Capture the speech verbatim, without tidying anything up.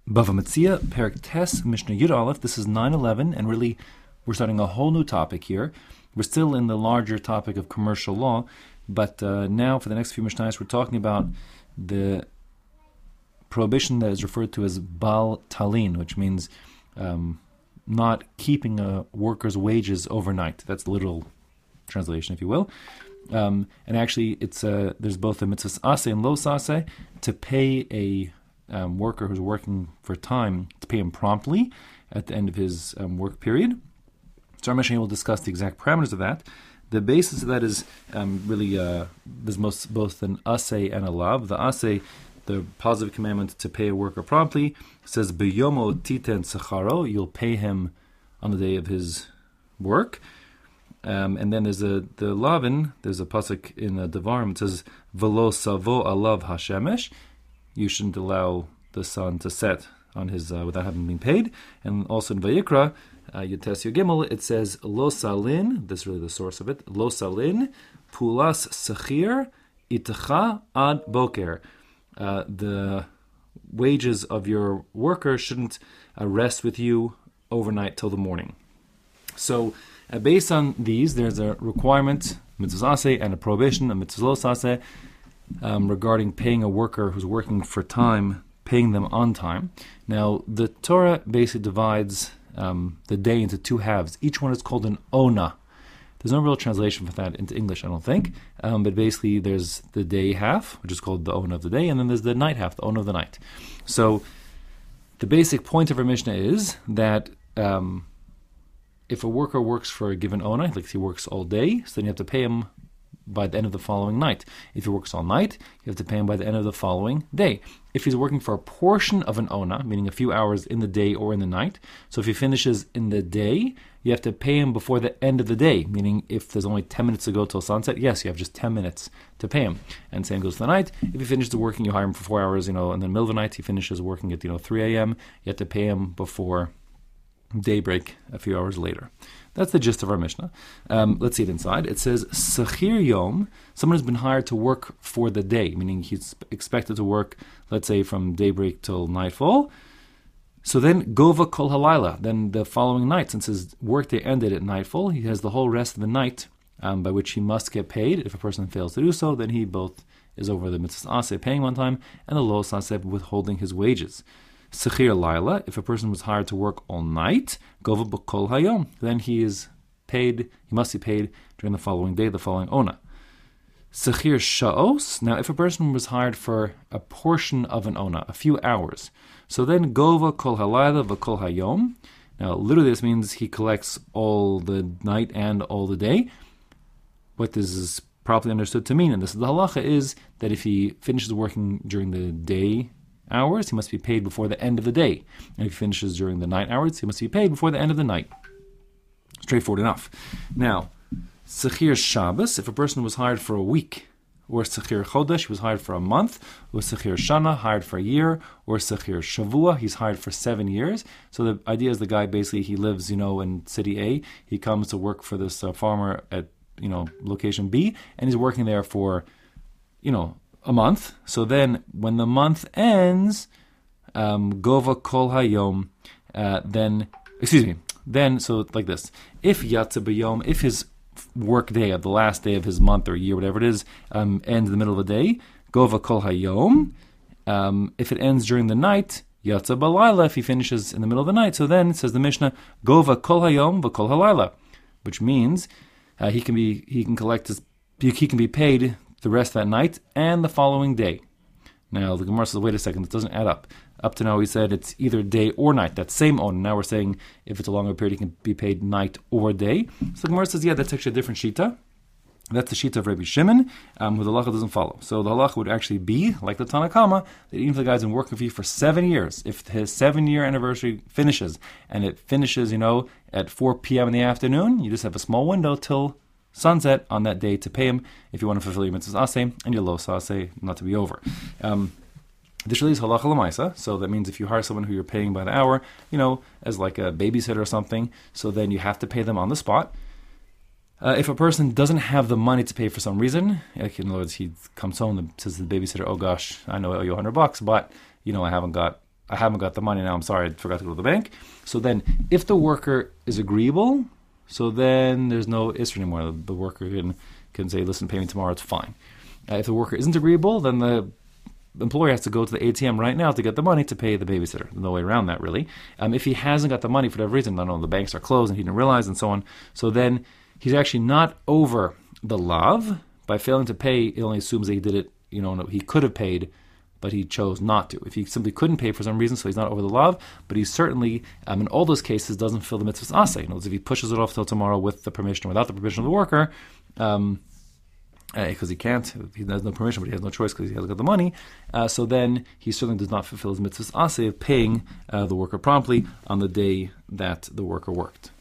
Bava Metzia, Perek Tes, Mishnah Yud Aleph. This is nine eleven, and really we're starting a whole new topic here. We're still in the larger topic of commercial law, but uh, now for the next few Mishnahs we're talking about the prohibition that is referred to as Bal Talin, which means um, not keeping a worker's wages overnight. That's the literal translation, if you will. Um, and actually, it's uh, there's both a mitzvah ase and lo sase to pay a um, worker who's working for time, to pay him promptly at the end of his um, work period. So our Mishnah will discuss the exact parameters of that. The basis of that is um, really uh, there's most, both an ase and a lav. The ase, the positive commandment to pay a worker promptly, says beyomo titen secharo, you'll pay him on the day of his work. Um, and then there's a the lavin. There's a pasuk in the Devarim. It says velo savo alav hashemesh. You shouldn't allow the sun to set on his uh, without having been paid. And also in Vayikra, uh, Yutes Yogimel, it says lo salin. This is really the source of it. Lo salin pulas sechir itecha ad boker. Uh, the wages of your worker shouldn't uh, rest with you overnight till the morning. So. Uh, based on these, there's a requirement, mitzvah ase, and a prohibition, a mitzvah lo sase, um, regarding paying a worker who's working for time, paying them on time. Now, the Torah basically divides um, the day into two halves. Each one is called an ona. There's no real translation for that into English, I don't think. Um, but basically, there's the day half, which is called the ona of the day, and then there's the night half, the ona of the night. So, the basic point of our Mishnah is that Um, if a worker works for a given ona, like if he works all day, so then you have to pay him by the end of the following night. If he works all night, you have to pay him by the end of the following day. If he's working for a portion of an ona, meaning a few hours in the day or in the night, so if he finishes in the day, you have to pay him before the end of the day, meaning if there's only ten minutes to go till sunset, yes, you have just ten minutes to pay him. And same goes for the night. If he finishes working, you hire him for four hours, you know, in the middle of the night, he finishes working at, you know, three a.m., you have to pay him before daybreak a few hours later. That's the gist of our Mishnah. Um, let's see it inside. It says, Sechir Yom, someone has been hired to work for the day, meaning he's expected to work, let's say, from daybreak till nightfall. So then, Gova Kol Halayla, then the following night, since his workday ended at nightfall, he has the whole rest of the night um, by which he must get paid. If a person fails to do so, then he both is over the mitzvah ase, paying one time, and the lo sase, withholding his wages. Sechir Laila, if a person was hired to work all night, Gova B'Kol Hayom, then he is paid, he must be paid during the following day, the following ona. Sechir Sha'os, now if a person was hired for a portion of an ona, a few hours, so then Gova Kol Halayla V'Kol Hayom, now literally this means he collects all the night and all the day. What this is properly understood to mean, and this is the halacha, is that if he finishes working during the day hours, he must be paid before the end of the day. And if he finishes during the night hours, he must be paid before the end of the night. Straightforward enough. Now, Sechir Shabbos, if a person was hired for a week, or Sechir Chodesh, he was hired for a month, or Sechir Shana, hired for a year, or Sechir Shavua, he's hired for seven years. So the idea is the guy basically, he lives, you know, in city A, he comes to work for this uh, farmer at, you know, location B, and he's working there for, you know, a month. So then when the month ends, um, Gova Kol Hayom, uh, then, excuse me, then, so like this, if Yatsa B'Yom, if his work day of the last day of his month or year, whatever it is, um, ends in the middle of the day, Gova Kol Hayom, um, if it ends during the night, Yatsa B'Layla, if he finishes in the middle of the night, so then, says the Mishnah, Gova Kol Hayom V'Kol Halayla, which means uh, he can be, he can collect his, he can be paid the rest of that night and the following day. Now, the Gemara says, wait a second, this doesn't add up. Up to now, we said it's either day or night, that same on. Now we're saying if it's a longer period, he can be paid night or day. So the Gemara says, yeah, that's actually a different shita. That's the shita of Rabbi Shimon, um, who the halacha doesn't follow. So the halacha would actually be, like the Tanna Kama, that even if the guy's been working for you for seven years, if his seven-year anniversary finishes, and it finishes, you know, at four p.m. in the afternoon, you just have a small window till sunset on that day to pay him if you want to fulfill your mitzvahs ase and your lo sase not to be over. Um, this really is halacha l'maisa, so that means if you hire someone who you're paying by the hour, you know, as like a babysitter or something, so then you have to pay them on the spot. Uh, if a person doesn't have the money to pay for some reason, like in other words, he comes home and says to the babysitter, "Oh gosh, I know I owe you a hundred bucks, but you know I haven't got I haven't got the money now, I'm sorry, I forgot to go to the bank. So then, if the worker is agreeable, so then there's no isser anymore. The, the worker can, can say, listen, pay me tomorrow, it's fine. Uh, if the worker isn't agreeable, then the employer has to go to the A T M right now to get the money to pay the babysitter. There's no way around that, really. Um, if he hasn't got the money for whatever reason, I don't know, the banks are closed and he didn't realize and so on, so then he's actually not over the lav. By failing to pay, he only assumes that he did it, you know, he could have paid, but he chose not to. If he simply couldn't pay for some reason, so he's not over the lav, but he certainly, um, in all those cases, doesn't fill the mitzvahs aseh. In other words, if he pushes it off till tomorrow with the permission or without the permission of the worker, um, because uh, he can't, he has no permission, but he has no choice because he hasn't got the money, uh, so then he certainly does not fulfill his mitzvahs aseh of paying uh, the worker promptly on the day that the worker worked.